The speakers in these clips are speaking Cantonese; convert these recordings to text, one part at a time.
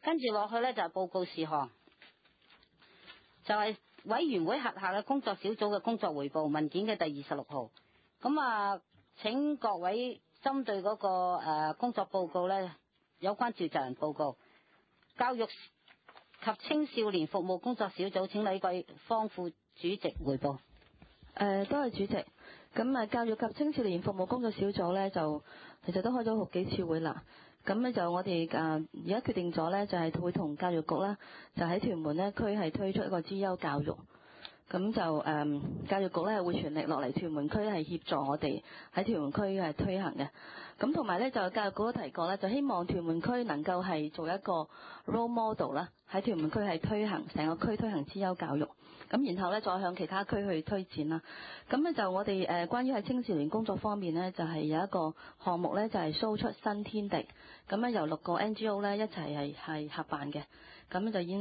跟住落去咧就係報告事項，就係委員會轄下嘅工作小組嘅工作匯報文件嘅第26號。咁啊，請各位針對嗰個工作報告咧，有關召集人報告。教育及青少年服務工作小組，請李桂芳副主席匯報。 多謝主席。咁教育及青少年服務工作小組咧，就其實都開咗好幾次會啦。咁咧就我哋而家決定咗咧，就係會同教育局啦，就喺屯門咧區係推出一個資優教育。咁就教育局咧係會全力落嚟屯門區係協助我哋喺屯門區係推行嘅。咁同埋咧就教育局都提過咧，就希望屯門區能夠係做一個 role model 啦，喺屯門區係推行成個區推行資優教育。咁然後咧再向其他區去推展啦。咁咧就我哋關於喺青少年工作方面咧，就係有一個項目咧，就係 show 出新天地。咁咧由6個 NGO 咧一齊係合辦嘅。咁咧就已經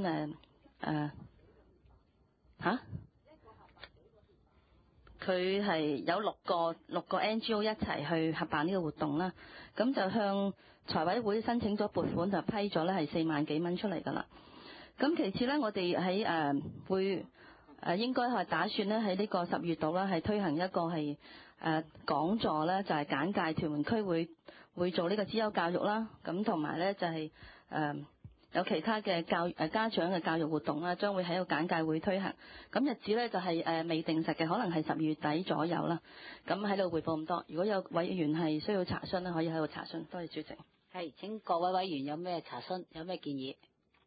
佢係有六個 NGO 一齊去合辦呢個活動啦。咁就向財委會申請咗撥款，就批咗咧係4萬幾蚊出嚟噶啦。咁其次咧，我哋喺會應該係打算咧喺呢個10月度啦，係推行一個係講座咧，就係簡介屯門區會做呢個資優教育啦。咁同埋咧就係有其他嘅家長嘅教育活動啦，將會喺個簡介會推行。咁日子咧就係未定實嘅，可能係10月底左右啦。咁喺度匯報咁多，如果有委員係需要查詢咧，可以喺度查詢。多謝主席。 係，請各位委員有咩查詢，有咩建議？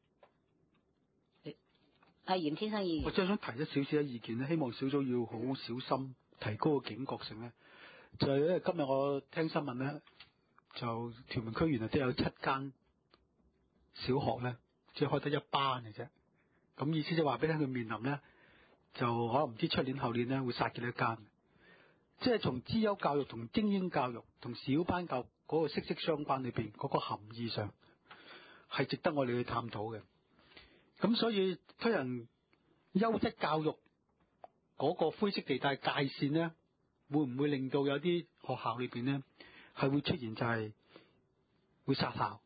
係嚴先生議員。 我真係想提一少少嘅意見咧，希望小組要好小心，提高個警覺性咧。就係因為今日我聽新聞咧，就屯門區原來都有7間小學咧，只係開得1班嘅啫。咁意思就話俾你聽，佢面臨咧，就可能唔知出年後年咧會殺幾多間。即係從資優教育同精英教育同小班教育嗰個息息相關裏邊嗰個含義上，係值得我哋去探討嘅。咁所以推行優質教育嗰個灰色地帶界線咧，會唔會令到有啲學校裏邊咧係會出現就係會殺校？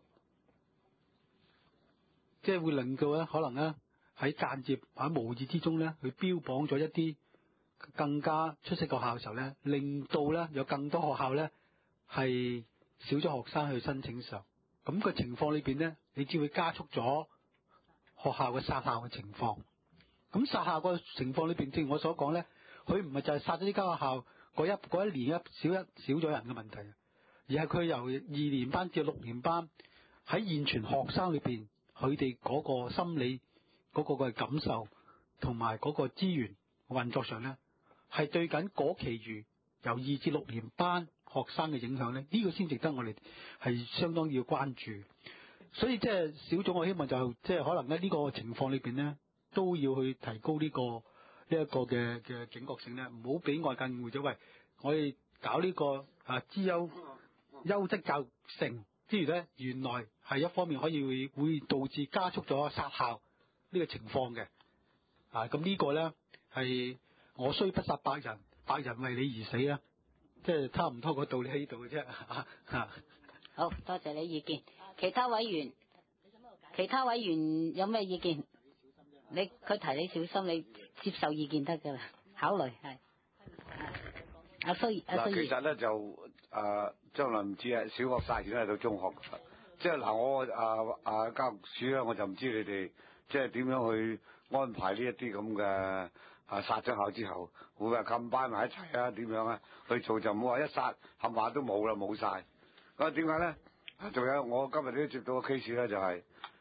即係會令到咧，可能咧喺間接或者無意之中咧，去標榜咗一啲更加出色嘅學校嘅時候咧，令到咧有更多學校咧係少咗學生去申請上。咁個情況裏邊咧，你只會加速咗學校嘅殺校嘅情況。咁殺校個情況裏邊，正如我所講咧，佢唔係就係殺咗呢間學校嗰一年少咗人嘅問題，而係佢由2年班至6年班喺現存學生裏邊，佢哋嗰個心理嗰個嘅感受同埋嗰個資源運作上咧，係對緊嗰其餘由2至6年班學生嘅影響咧，呢個先值得我哋係相當要關注。所以即係小組，我希望就即係可能咧呢個情況裏邊咧，都要去提高呢一個嘅警覺性咧，唔好俾外界誤會咗。喂，我哋搞呢個資優質教育城之餘咧，原來係一方面可以會導致加速咗殺校呢個情況嘅。咁呢個咧係我雖不殺百人，百人為你而死啊！即係差唔多個道理喺呢度嘅啫。 好多謝你意見。其他委員有咩意見？佢提你小心，你接受意見得噶啦，考慮係。阿蘇其實咧就將來唔知啊，小學殺完咧到中學，即係嗱我教育署咧，我就唔知你哋即係點樣去安排呢一啲咁嘅殺咗校之後，會話冚班埋一齊啊？點樣啊？去做就唔好話一殺冚唪唥都冇啦，冇晒。咁點解咧？仲有我今日都接到個 case 咧，就係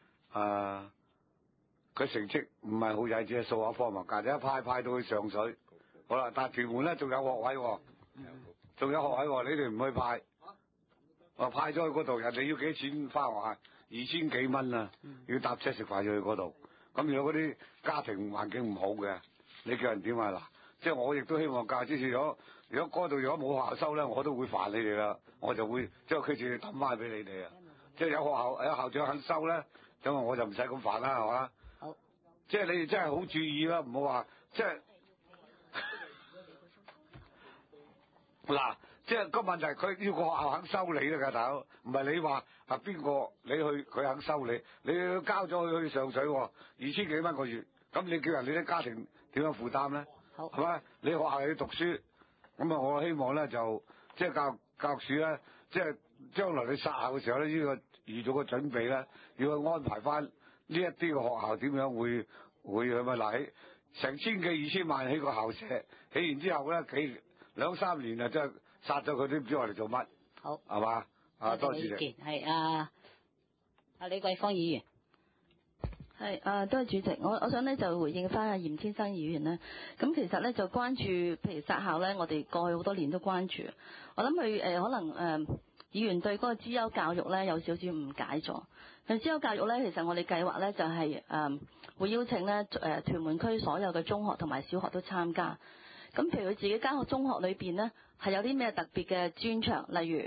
佢成績唔係好曳，只係數學科目，隔咗一派到去上水。好啦，但係屯門咧仲有學位喎，仲有學位喎，你哋唔去派，派咗去嗰度，人哋要幾錢返學校？2000幾蚊啊，要搭車食飯要去嗰度。咁如果嗰啲家庭環境唔好嘅，你叫人點啊？嗱，即係我亦都希望教之前，如果嗰度如果冇學校收咧，我都會煩你哋啦，我就會將佢哋抌翻俾你哋啊。即係有學校有校長肯收咧，咁我就唔使咁煩啦，係嘛？ 好， 即係你哋真係好注意啦，唔好話即係嗱， 即係個問題，佢要個學校肯收你啦，大佬，唔係你話啊邊個你去佢肯收你，你交咗佢去上水喎，2000幾蚊個月，咁你叫人哋啲家庭點樣負擔咧？ 好係咪？你學校要讀書，咁啊，我希望咧就即係教育署咧，即係將來你殺校嘅時候咧，呢個預早嘅準備咧，要去安排翻呢一啲嘅學校點樣會係咪嗱？成千幾2000萬起個校舍，起完之後咧幾2、3年啊，即係殺咗佢都唔知我哋做乜。 好， 係嘛？啊，多謝意你。 見係李桂芳議員。 係多謝主席，我想咧就回應翻阿嚴天生議員咧。咁其實咧就關注，譬如殺校咧，我哋過去好多年都關注。我諗佢可能議員對嗰個資優教育咧有少少誤解咗。資優教育咧，其實我哋計劃咧就係會邀請咧屯門區所有嘅中學同埋小學都參加。咁譬如佢自己間中學裏邊咧係有啲咩特別嘅專長，例如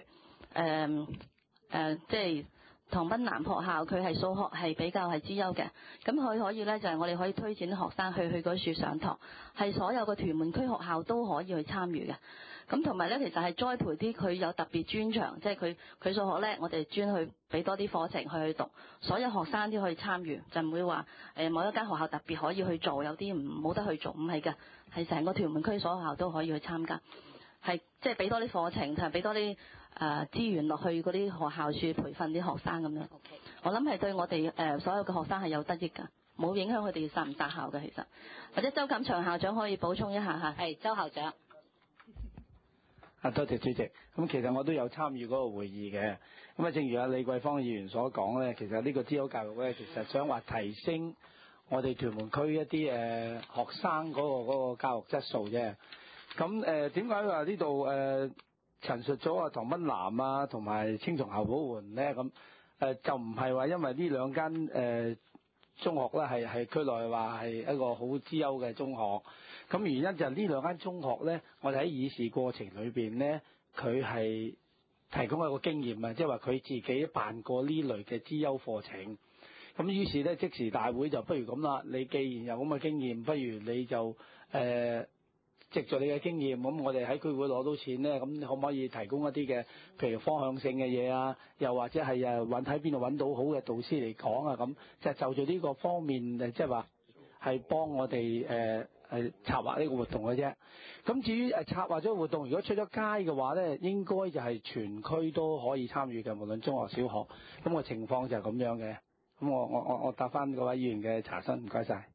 即係唐濱南學校佢係數學係比較係資優嘅，咁佢可以咧就係我哋可以推薦啲學生去嗰處上堂，係所有嘅屯門區學校都可以去參與嘅。咁同埋咧，其實係栽培啲佢有特別專長，即係佢數學咧，我哋專去俾多啲課程去讀，所有學生都可以參與，就唔會話某一間學校特別可以去做，有啲冇得去做，唔係㗎，係成個屯門區所有學校都可以去參加，係即係俾多啲課程同埋俾多啲資源落去嗰啲學校處培訓啲學生咁樣。 Okay. 我諗係對我哋所有嘅學生係有得益㗎，冇影響佢哋殺唔殺校嘅其實。或者周錦祥校長可以補充一下嚇。 係周校長。 多謝主席。咁其實我都有參與嗰個會議嘅。咁啊，正如阿李桂芳議員所講咧，其實呢個資優教育咧，其實想話提升我哋屯門區一啲學生嗰個教育質素啫。咁點解話呢度陳述咗啊唐濱南啊同埋青松校寶媛咧？咁就唔係話因為呢兩間中學咧係區內話係一個好資優嘅中學。咁原因就係呢兩間中學咧，我哋喺議事過程裏邊咧，佢係提供一個經驗啊，即係話佢自己辦過呢類嘅資優課程。咁於是咧，即時大會就不如咁啦，你既然有咁嘅經驗，不如你就藉助你嘅經驗，咁我哋喺區會攞到錢咧，咁可唔可以提供一啲嘅，譬如方向性嘅嘢啊，又或者係揾喺邊度揾到好嘅導師嚟講啊，咁即係就住呢個方面即係話係幫我哋策劃呢個活動嘅啫。咁至於策劃咗個活動，如果出咗街嘅話咧，應該就係全區都可以參與嘅，無論中學、小學。咁個情況就係咁樣嘅。咁我答翻嗰位議員嘅查詢，唔該晒。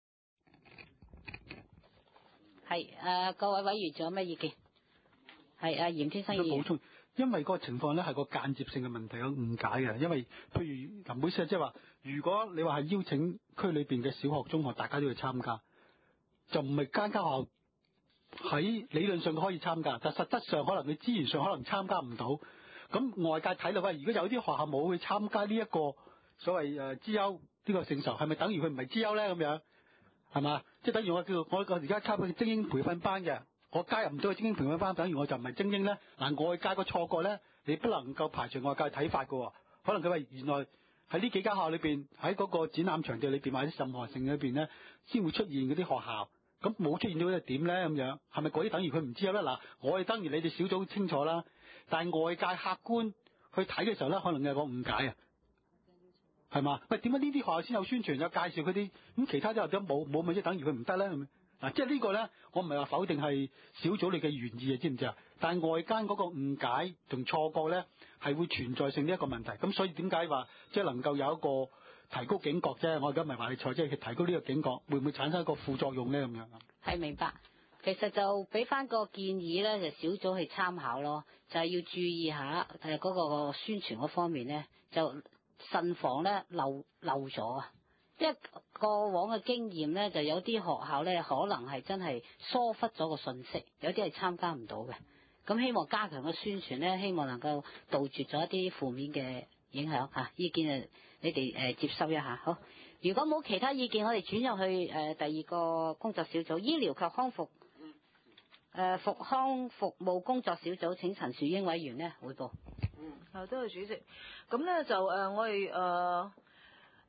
係各位委員仲有咩意見？係嚴天生議員。 補充，因為個情況咧係個間接性嘅問題，有誤解嘅。因為譬如林妹師即係話，如果你話係邀請區裏邊嘅小學、中學，大家都要參加，就唔係間學校喺理論上可以參加，但實質上可能你資源上可能參加唔到。咁外界睇落，喂，如果有啲學校冇去參加呢一個所謂資優呢個聖籌，係咪等於佢唔係資優咧？咁樣係嘛？即係等於我而家參加精英培訓班嘅，我加入唔到個精英培訓班，等於我就唔係精英咧。嗱，外界個錯覺咧，你不能夠排除外界睇法㗎喎。可能佢話原來喺呢幾間學校裏邊，喺嗰個展覽場地裏邊或者任何性裏邊咧，先會出現嗰啲學校。咁冇出現到又點咧？咁樣係咪嗰啲等於佢唔知咧？嗱，我哋當然你哋小組清楚啦，但係外界客觀去睇嘅時候咧，可能有個誤解啊，係嘛？喂，點解呢啲學校先有宣傳有介紹嗰啲，咁其他啲學校冇咪即係等於佢唔得咧？嗱，即係呢個咧，我唔係話否定係小組你嘅原意啊，知唔知啊？但係外間嗰個誤解同錯覺咧，係會存在性呢一個問題。咁所以點解話即係能夠有一個提高警覺啫？我而家唔係話你錯，即係提高呢個警覺，會唔會產生一個副作用咧？咁樣係明白。其實就俾翻個建議咧，就小組去參考咯，就係要注意下嗰個宣傳嗰方面咧，就慎防咧漏咗啊！因為過往嘅經驗咧，就有啲學校咧可能係真係疏忽咗個信息，有啲係參加唔到嘅。咁希望加強個宣傳咧，希望能夠杜絕咗一啲負面嘅影響嚇。意見你哋接收一下。好，如果冇其他意見，我哋轉入去第二個工作小組，醫療及康復復康服務工作小組，請陳樹英委員咧彙報。 多謝主席。咁咧就我哋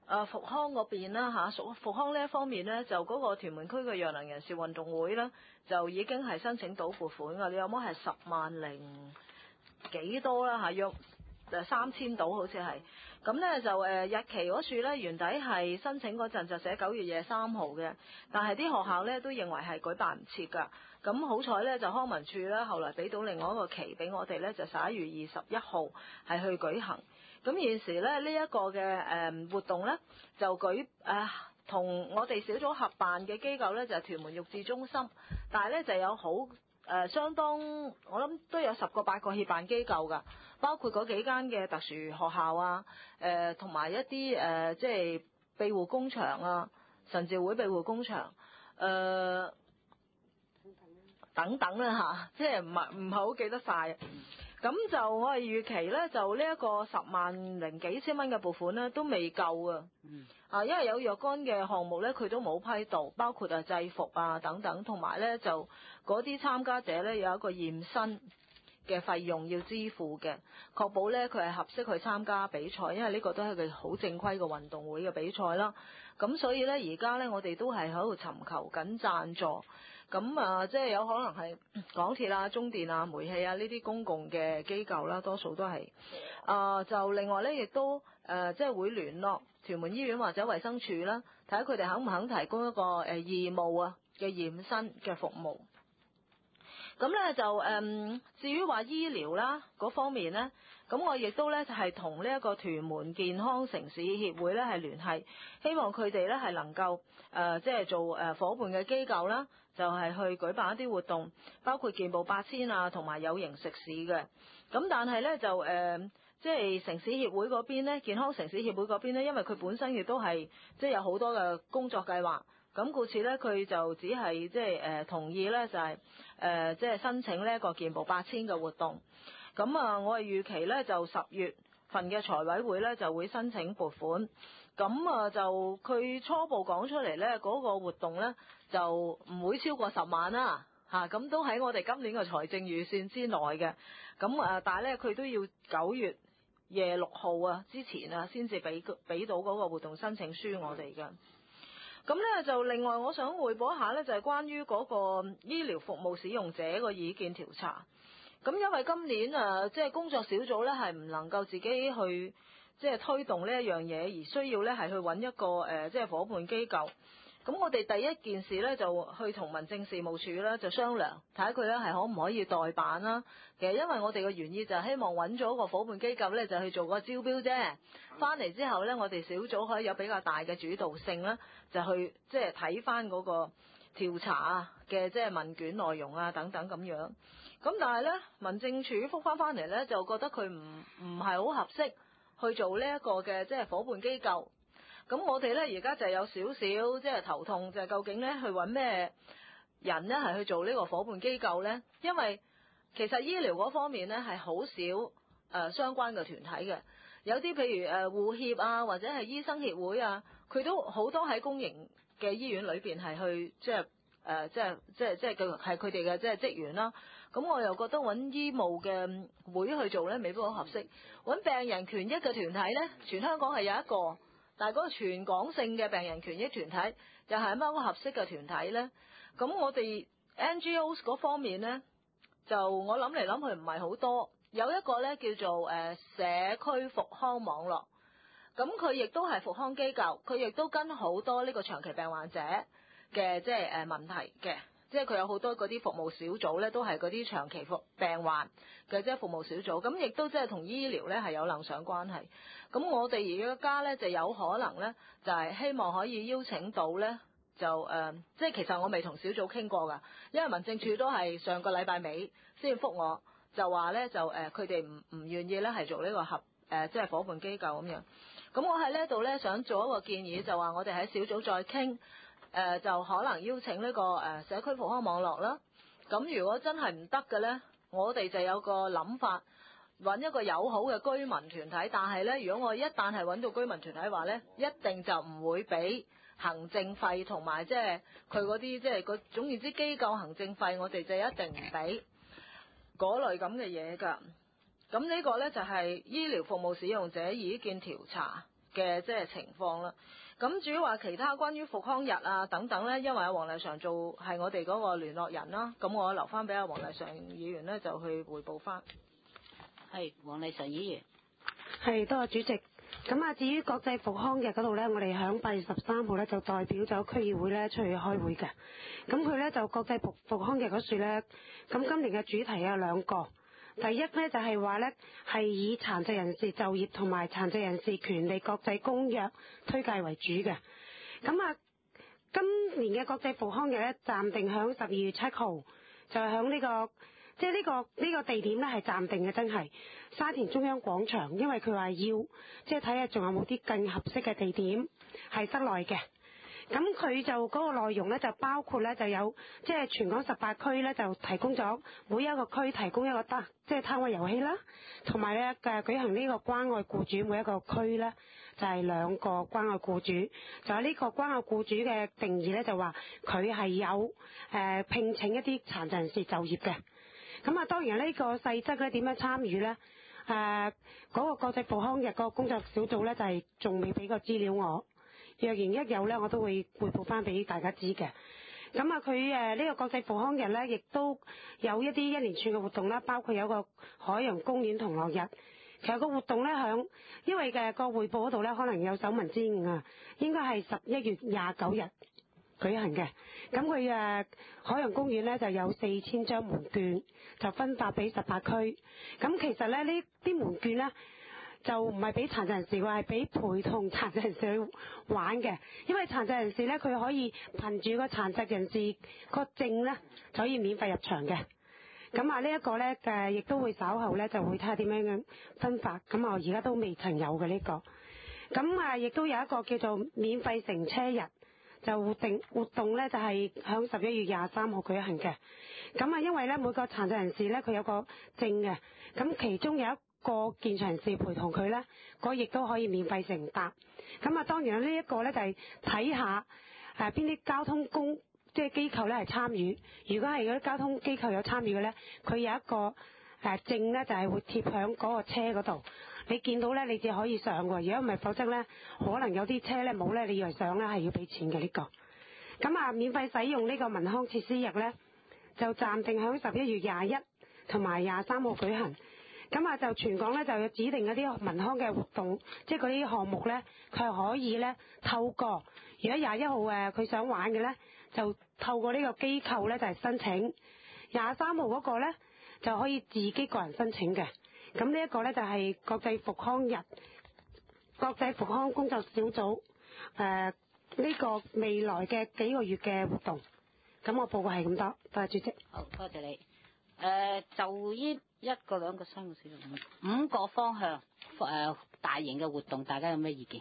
復康嗰邊啦嚇，復康呢一方面呢，就嗰個屯門區嘅弱能人士運動會呢，就已經係申請到撥款㗎。你有冇係10萬零幾多啦嚇？約3000到好似係。咁呢就日期嗰處呢，原底係申請嗰陣就寫9月23號嘅，但係啲學校呢都認為係舉辦唔切㗎。咁好彩呢，就康文署呢後來俾到另外一個期俾我哋呢，就11月21號係去舉行。咁現時咧呢一個嘅活動呢，就同我哋小組合辦嘅機構呢，就係屯門育智中心，但係呢，就有相當我諗都有10個8個協辦機構㗎，包括嗰幾間嘅特殊學校啊，同埋一啲即係庇護工場啊，神召會庇護工場等等啦嚇，即係唔係好記得晒。咁就我係預期呢，就呢一個10萬零幾千蚊嘅撥款呢都未夠啊！因為有若干嘅項目呢，佢都冇批到，包括制服啊等等，同埋呢就嗰啲參加者呢，有一個驗身嘅費用要支付嘅，確保呢佢係合適去參加比賽，因為呢個都係個好正規嘅運動會嘅比賽啦。咁所以呢，而家呢，我哋都係喺度尋求緊贊助。咁即係有可能係港鐵啊、中電啊、煤氣啊呢啲公共嘅機構啦，多數都係。就另外呢，亦都即係會聯絡屯門醫院或者衛生署啦，睇下佢哋肯唔肯提供一個義務啊嘅驗身嘅服務。咁咧就至於話醫療啦嗰方面呢，咁我亦都咧就係同呢一個屯門健康城市協會咧係聯繫，希望佢哋咧係能夠即係做伙伴嘅機構啦，就係去舉辦一啲活動，包括健步8000啊，同埋有形食肆嘅。咁但係咧就即係城市協會嗰邊咧，健康城市協會嗰邊咧，因為佢本身亦都係即係有好多嘅工作計劃。咁故此咧，佢就只係即係同意咧，就係即係申請呢一個健步8000嘅活動。咁我係預期咧，就10月份嘅財委會咧就會申請撥款。咁就佢初步講出嚟咧，嗰個活動咧就唔會超過10萬啦。咁都喺我哋今年嘅財政預算之內嘅。咁但係咧，佢都要9月26號啊之前啊，先至俾到嗰個活動申請書我哋嘅。咁咧就另外我想匯報一下咧，就係關於嗰個醫療服務使用者個意見調查。咁因為今年即係工作小組咧係唔能夠自己去即係推動呢一樣嘢，而需要咧係去揾一個即係伙伴機構。咁我哋第一件事咧就去同民政事務處咧就商量，睇下佢咧係可唔可以代辦啦。其實因為我哋嘅原意就係希望揾咗個伙伴機構咧就去做個招標啫，翻嚟之後咧我哋小組可以有比較大嘅主導性啦，就去即係睇翻嗰個調查啊嘅即係問卷內容啊等等咁樣。咁但係咧民政處覆翻嚟咧就覺得佢唔係好合適去做呢一個嘅即係伙伴機構。咁我哋咧而家就有少少即係頭痛，就係究竟咧去揾咩人咧係去做呢個伙伴機構咧？因為其實醫療嗰方面咧係好少相關嘅團體嘅，有啲譬如護協啊或者係醫生協會啊，佢都好多喺公營嘅醫院裏邊係去即係即係佢係佢哋嘅即係職員啦。咁我又覺得揾醫務嘅會去做咧未必好合適，揾病人權益嘅團體咧，全香港係有一個。但係嗰個全港性嘅病人權益團體又係乜個合適嘅團體呢？咁我哋 NGOs 嗰方面呢，就我諗嚟諗去唔係好多，有一個呢叫做社區復康網絡，咁佢亦都係復康機構，佢亦都跟好多呢個長期病患者嘅即係問題嘅。即係佢有好多嗰啲服務小組咧，都係嗰啲長期病患嘅即係服務小組，咁亦都即係同醫療咧係有能上關係。咁我哋而家咧就有可能咧，就係希望可以邀請到咧，就即係其實我未同小組傾過㗎，因為民政處都係上個禮拜尾先覆我，就話咧就佢哋唔願意咧係做呢個即係伙伴機構咁樣。咁我喺呢度咧想做一個建議，就話我哋喺小組再傾。就可能邀請呢個社區復康網絡啦。咁如果真係唔得嘅呢，我哋就有個諗法，揾一個友好嘅居民團體。但係呢，如果我一旦係揾到居民團體話呢，一定就唔會俾行政費同埋即係佢嗰啲即係個總言之機構行政費，我哋就一定唔俾嗰類咁嘅嘢㗎。咁呢個呢，就係醫療服務使用者意見調查嘅即係情況啦。咁至於話其他關於復康日啊等等咧，因為阿黃麗嫦做係我哋嗰個聯絡人啦，咁我留翻俾阿黃麗嫦議員咧就去彙報翻。 係黃麗嫦議員。 係，多謝主席。咁啊，至於國際復康日嗰度呢，我哋響8月13號呢就代表咗區議會呢出去開會嘅。咁佢呢就國際復康日嗰處呢，咁今年嘅主題有2個。第一呢就係話呢係以殘疾人士就業同埋殘疾人士權利國際公約推介為主嘅。咁啊，今年嘅國際復康日呢，暫定響12月7號，就係響呢個。即係呢個地點咧係暫定嘅，真係沙田中央廣場，因為佢話要即係睇下仲有冇啲更合適嘅地點係室內嘅。咁佢就嗰個內容咧就包括咧就有即係全港18區咧就提供咗每一個區提供一個即係攤位遊戲啦，同埋咧舉行呢個關愛僱主，每一個區咧就係2個關愛僱主。就係呢個關愛僱主嘅定義咧就話佢係有聘請一啲殘疾人士就業嘅。咁啊，當然呢個細則咧點樣參與呢？嗰個國際復康日個工作小組咧就係仲未俾個資料我，若然一有咧，我都會匯報翻俾大家知嘅。咁啊，佢呢個國際復康日咧，亦都有一連串嘅活動啦，包括有個海洋公園同樂日。其實個活動咧因為嘅個匯報嗰度咧，可能有手民之誤啊，應該係11月29日舉行嘅。咁佢海洋公園咧就有4000張門券，就分發俾18區。咁其實咧呢啲門券咧就唔係俾殘疾人士，係俾陪同殘疾人士去玩嘅。因為殘疾人士咧佢可以憑住個殘疾人士個證咧就可以免費入場嘅。咁啊呢一個咧亦都會稍後咧就會睇下點樣分發。咁我而家都未曾有嘅呢個。咁啊亦都有一個叫做免費乘車日。就活動咧就係響11月23號舉行嘅。咁啊，因為咧每個殘疾人士咧佢有個證嘅，咁其中有一個健常人士陪同佢咧，嗰亦都可以免費乘搭。咁啊，當然呢一個咧就係睇下邊啲交通即係機構咧係參與。如果係嗰啲交通機構有參與嘅咧，佢有一個證咧就係會貼響嗰個車嗰度。你見到咧，你只可以上喎。如果唔係，否則咧，可能有啲車咧冇咧，你以為上咧係要俾錢嘅呢個。咁啊，免費使用呢個民康設施日咧，就暫定響11月21同埋23號舉行。咁啊，就全港咧就有指定一啲民康嘅活動，即係嗰啲項目咧，佢係可以咧透過，如果21號佢想玩嘅咧，就透過呢個機構咧就係申請。23號嗰個咧就可以自己個人申請嘅。咁呢一個咧就係國際復康日、國際復康工作小組呢個未來嘅幾個月嘅活動。咁我報告係咁多，多謝主席。 好，多謝你。就呢1個、2個、3個、4個、5個方向大型嘅活動，大家有咩意見？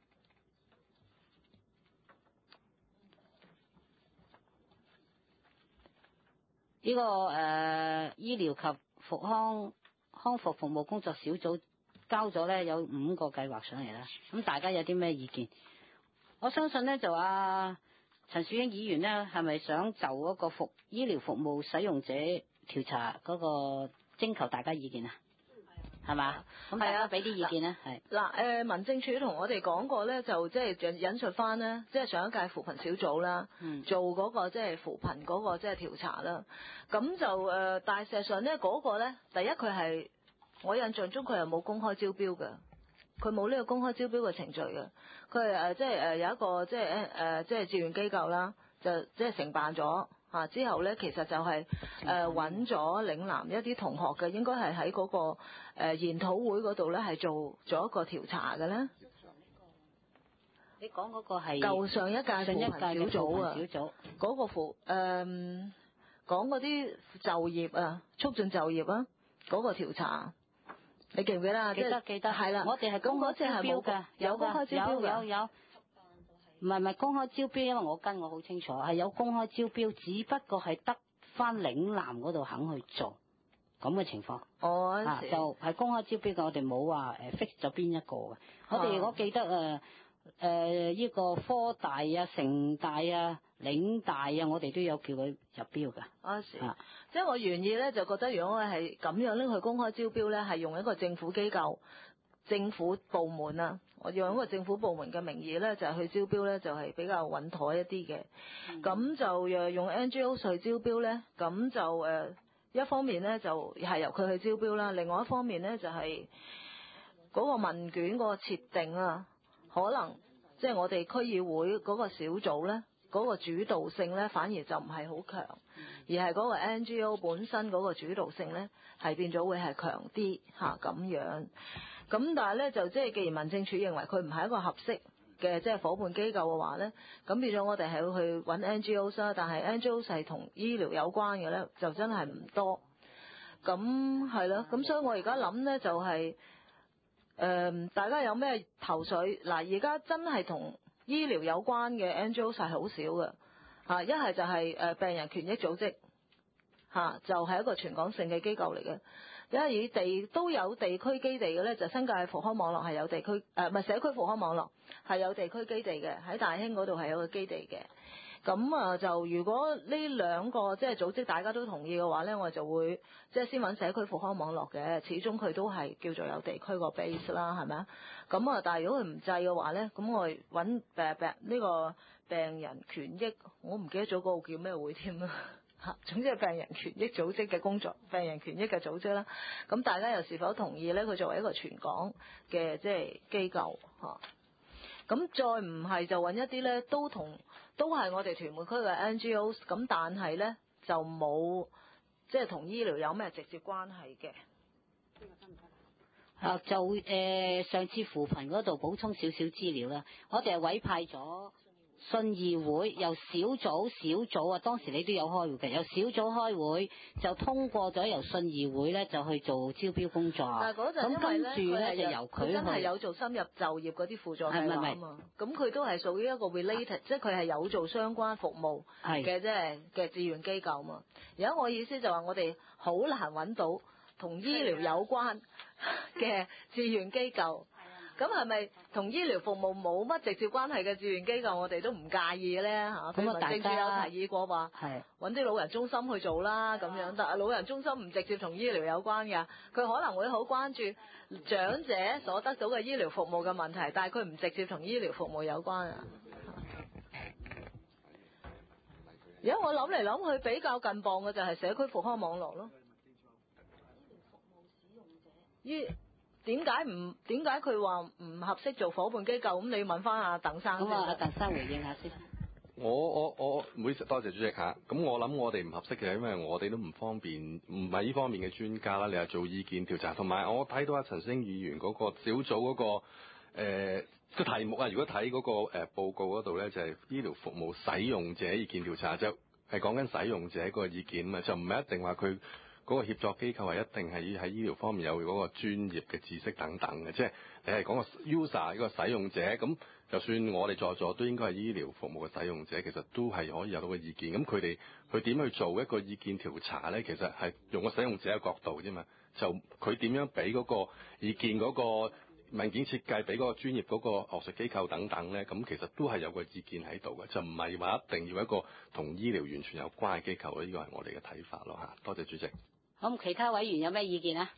呢個醫療及康復服務工作小組交咗咧有5個計劃上嚟啦，咁大家有啲咩意見？我相信咧就陳樹英議員咧係咪想就嗰個醫療服務使用者調查嗰個徵求大家意見啊？係嘛？咁大家俾啲意見咧，係嗱民政處同我哋講過咧，就即係引述翻咧，即係上一屆扶貧小組啦，做嗰個即係扶貧嗰個即係調查啦。咁就但係事實上咧嗰個咧，第一佢係我印象中佢係冇公開招標嘅，佢冇呢個公開招標嘅程序嘅，佢係即係有一個即係志願機構啦，就即係承辦咗。之後咧，其實就係揾咗嶺南一啲同學嘅，應該係喺嗰個研討會嗰度咧，係做咗一個調查嘅咧。 你講嗰個係舊上一屆扶貧小組啊，嗰個講嗰啲就業啊，促進就業啊，嗰個調查，你記唔記得啊？ 記得係啦，我哋係公開招標㗎，有公開招標有。唔係公開招標，因為我好清楚係有公開招標，只不過係得翻嶺南嗰度肯去做咁嘅情況。就係公開招標嘅，我哋冇話fix 咗邊一個嘅。我記得呢個科大啊、城大啊、嶺大啊，我哋都有叫佢入標㗎。 即係我原意咧，就覺得如果我係咁樣拎去公開招標咧，係用一個政府機構、政府部門啊， 我用一個政府部門嘅名義咧，就係去招標咧，就係比較穩妥一啲嘅。咁就用 NGO 去招標咧，咁就一方面咧就係由佢去招標啦，另外一方面咧就係嗰個問卷嗰個設定啊，可能即係我哋區議會嗰個小組咧，嗰個主導性咧反而就唔係好強，而係嗰個 NGO 本身嗰個主導性咧係變咗會係強啲嚇咁樣。咁但係咧就即係既然民政處認為佢唔係一個合適嘅即係夥伴機構嘅話咧，咁變咗我哋係要去揾 NGO 啦，但係 NGO 係同醫療有關嘅咧，就真係唔多。咁係咯，咁所以我而家諗咧就係、大家有咩頭緒？嗱，而家真係同醫療有關嘅 NGO 係好少嘅嚇，一係就係病人權益組織嚇，就係一個全港性嘅機構嚟嘅。因為以都有地區基地嘅咧，就新界復康網絡係有地區唔係社區復康網絡係有地區基地嘅，喺大興嗰度係有個基地嘅。咁啊就如果呢兩個即係組織大家都同意嘅話咧，我就會即係先揾社區復康網絡嘅，始終佢都係叫做有地區個 base 啦，係咪啊？咁啊，但係如果佢唔制嘅話咧，咁我揾呢個病人權益，我唔記得咗嗰個叫咩會添啦。總之係病人權益組織嘅工作，病人權益嘅組織啦。咁大家又是否同意咧？佢作為一個全港嘅即係機構嚇。咁再唔係就揾一啲咧，都係我哋屯門區嘅 NGO， 咁但係咧就冇即係同醫療有咩直接關係嘅。 上次扶貧嗰度補充少少資料啦，我哋係委派咗信義會由小組啊，當時你都有開會嘅，由小組開會就通過咗由信義會咧就去做招標工作。 但係嗰陣咁跟住咧就由佢真係有做深入就業嗰啲輔助計劃啊嘛。咁佢都係屬於一個 related，即係佢係有做相關服務嘅即係嘅志願機構嘛。而家我意思就話我哋好難揾到同醫療有關嘅志願機構。咁係咪同醫療服務冇乜直接關係嘅志願機構，我哋都唔介意嘅咧嚇？咁啊，民政處有提議過話，揾啲老人中心去做啦咁樣，但係老人中心唔直接同醫療有關㗎，佢可能會好關注長者所得到嘅醫療服務嘅問題，但係佢唔直接同醫療服務有關啊。而家我諗嚟諗去比較近磅嘅就係社區復康網絡咯。點解佢話唔合適做伙伴機構？咁你要問翻阿鄧生先。咁啊，鄧生回應下先。 我唔好意思，多謝主席嚇。咁我諗我哋唔合適嘅，因為我哋都唔方便，唔係呢方面嘅專家啦。你係做意見調查，同埋我睇到阿陳星議員嗰個小組嗰個題目啊，如果睇嗰個報告嗰度咧，就係醫療服務使用者意見調查，就係講緊使用者嗰個意見啊嘛，就唔係一定話佢嗰個協作機構係一定係喺醫療方面有嗰個專業嘅知識等等嘅，即係你係講個 user 呢個使用者，咁就算我哋在座都應該係醫療服務嘅使用者，其實都係可以有到個意見。咁佢哋去點去做一個意見調查咧？其實係用個使用者嘅角度啫嘛，就佢點樣俾嗰個意見嗰個文件設計俾嗰個專業嗰個學術機構等等咧，咁其實都係有個意見喺度嘅，就唔係話一定要一個同醫療完全有關嘅機構。呢個係我哋嘅睇法咯嚇。多謝主席。 咁其他委員有咩意見啊？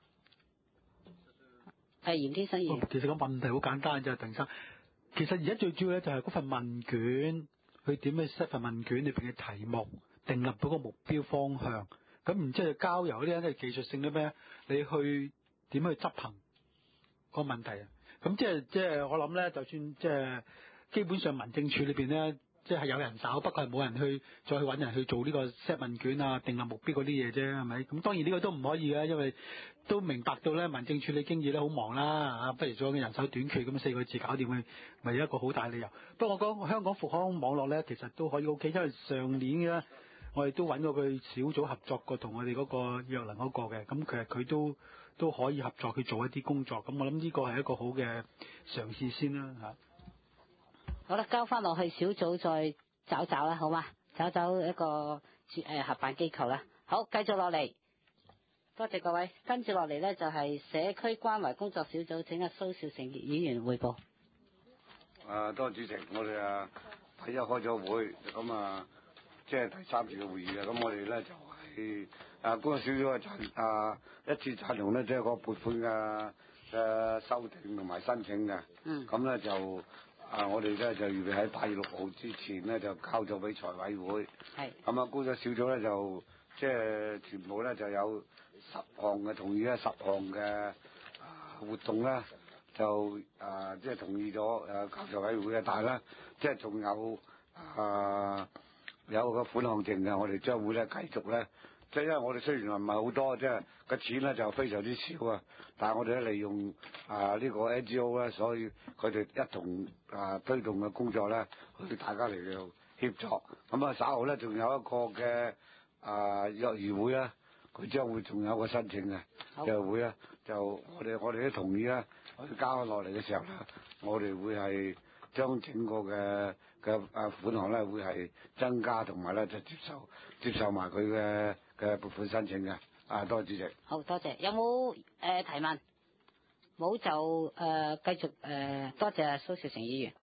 係嚴天生議員。 其實個問題好簡單啫，鄧生。其實而家最主要咧就係嗰份問卷，佢點去 set 份問卷裏邊嘅題目，定立到個目標方向。咁然之後就交由呢啲技術性嘅咩，你去點去執行個問題啊？咁即係我諗咧，就算即係基本上民政處裏邊咧，即係有人手，不過係冇人去再去揾人去做呢個 set 問卷啊、定立目標嗰啲嘢啫，係咪？咁當然呢個都唔可以嘅，因為都明白到咧，民政處理經驗咧好忙啦，不如做人手短缺咁4個字搞掂佢，咪有一個好大理由。不過我講香港復康網絡咧，其實都可以 OK，因為上年嘅我哋都揾過佢小組合作過，同我哋嗰個弱能嗰個嘅，咁其實佢都可以合作去做一啲工作，咁我諗呢個係一個好嘅嘗試先啦嚇。 好啦，交翻落去小組再找啦，好嘛？找一個合辦機構啦。好，繼續落嚟，多謝各位。跟住落嚟咧就係社區關懷工作小組，請阿蘇兆成議員匯報。 多謝主席，我哋第一開咗會，咁即係第3次嘅會議嘅，咁我哋咧就係嗰個小組一致贊同咧，即係個撥款嘅嘅修訂同埋申請嘅。咁咧就我哋咧就預備喺8月6號之前咧就交咗俾財委會。咁啊，工作小組咧就即係全部咧就有10項嘅同意咧，10項嘅活動咧就即係同意咗交財委會嘅，但係咧即係仲有個款項剩嘅，我哋將會咧繼續咧，即係因為我哋雖然話唔係好多，即係個錢咧就非常之少啊，但係我哋咧利用呢個 NGO 咧，所以佢哋一同推動嘅工作咧，去大家嚟協助。咁啊稍後咧仲有一個嘅幼兒會咧，佢將會仲有個申請嘅幼兒會咧，就我哋都同意啦，去交落嚟嘅時候咧，我哋會係將整個嘅款項咧會係增加，同埋咧就接受埋佢嘅撥款申請嘅。多謝主席。 好多謝。有冇提問？冇就繼續多謝蘇兆成議員。